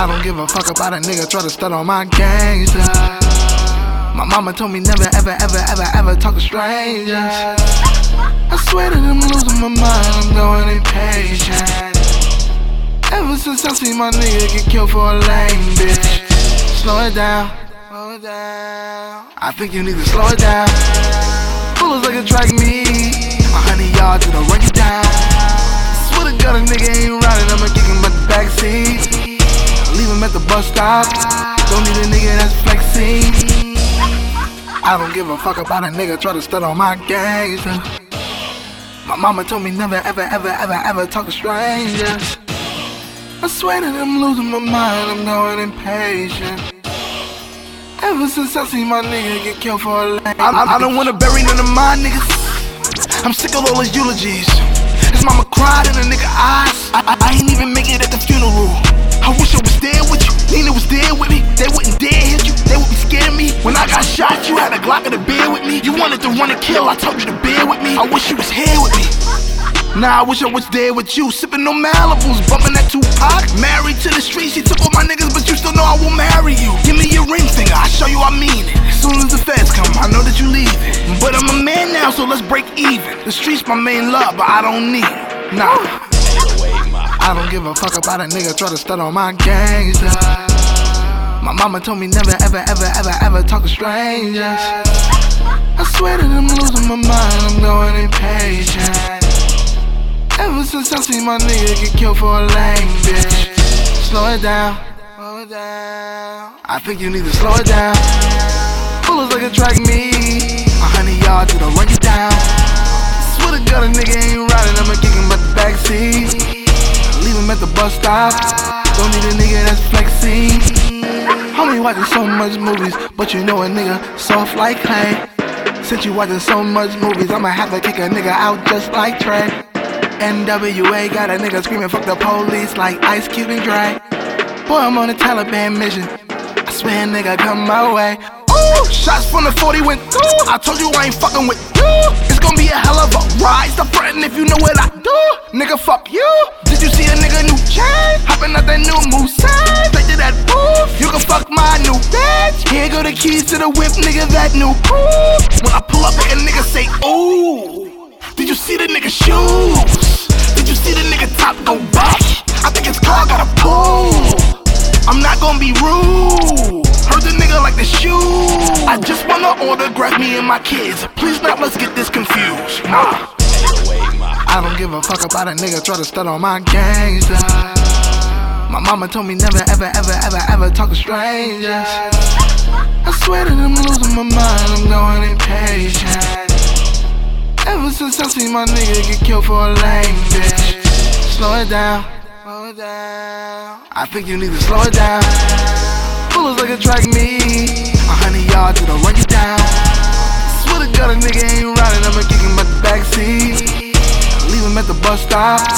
I don't give a fuck about a nigga try to start on my gangster. My mama told me never, ever, ever, ever, ever talk to strangers. I swear that I'm losing my mind, I'm going impatient. Ever since I see my nigga get killed for a lame bitch. Slow it down, slow it down. I think you need to slow it down. Bullets like a track me, 100 yards to the run you down. Swear to God a nigga ain't riding, I'ma kick him at the backseat. Leave him at the bus stop, don't need a nigga that's flexing. I don't give a fuck about a nigga try to start on my gangster. My mama told me never, ever, ever, ever, ever talk to strangers. I swear that I'm losing my mind, I'm going impatient. Ever since I see my nigga get killed for a lame. I don't wanna bury none of my niggas. I'm sick of all his eulogies. His mama cried in a nigga eyes. I ain't even make it at the funeral. I wish I was there with you, Nina was there with me. They wouldn't dare hit you, they would be scared of me. When I got shot, you had a Glock in the beer with me. You wanted to run and kill, I told you to bear with me. I wish you was here with me. Nah, I wish I was there with you, sipping on Malibus, bumping that Tupac. Married to the streets, she took all my niggas, but you still know I will marry you. Give me your ring finger, I'll show you I mean it. As soon as the feds come, I know that you leaving. But I'm a man now, so let's break even. The streets my main love, but I don't need it. Nah, I don't give a fuck about a nigga try to start on my gangster. My mama told me never, ever, ever, ever, ever talk to strangers. I swear that I'm losing my mind, I'm going impatient. Ever since I see my nigga get killed for a lame bitch. Slow it down, slow it down. I think you need to slow it down. Bullets like a track me, 100 yards to the run you down. Swear to God a nigga ain't riding, I'ma kick him at the backseat. Leave him at the bus stop, don't need a nigga that's flexing. Homie watching so much movies, but you know a nigga soft like clay. Since you watching so much movies, I'ma have to kick a nigga out just like Trey. NWA got a nigga screaming fuck the police like Ice Cube and Dre. Boy, I'm on a Taliban mission, I swear a nigga come my way. Ooh, shots from the 40 went through, I told you I ain't fucking with you. It's gonna be a hell of a ride, stop frontin' if you know what I do. Nigga fuck you, did you see a nigga new chain? Hopping out that new Moussain, straight to that booth. You can fuck my new bitch, here go the keys to the whip, nigga that new coupe. When I pull up a nigga say ooh. Did you see the nigga shoes? Did you see the nigga top go back? I think his car got a pull. I'm not gonna be rude. Heard the nigga like the shoes. I just wanna autograph me and my kids. Please not, let's get this confused. Nah, I don't give a fuck about a nigga try to start on my gangster. My mama told me never, ever, ever, ever, ever talk to strangers. I swear that I'm losing my mind, I'm going impatient. Ever since I see my nigga get killed for a lame bitch. Slow it down, slow it down. I think you need to slow it down. Bullets like a track me, 100 yards to the run you down. Swear to God a nigga ain't riding, I'ma kick him at the backseat. Leave him at the bus stop,